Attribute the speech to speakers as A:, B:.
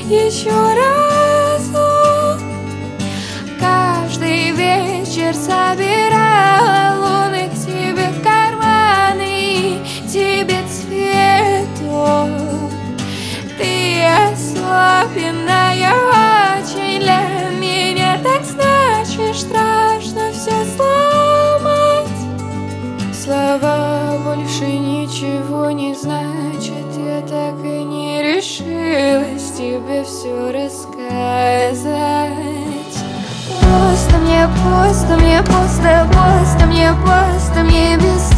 A: еще разок. Каждый вечер собирала луны к тебе в карманы, тебе цветов. Ты особенная очень для меня, так значит, страшно все сломать. Слова больше ничего не значат, я так и не решилась тебе все рассказать. Просто мне пусто, мне пусто, пусто, мне пусто, мне без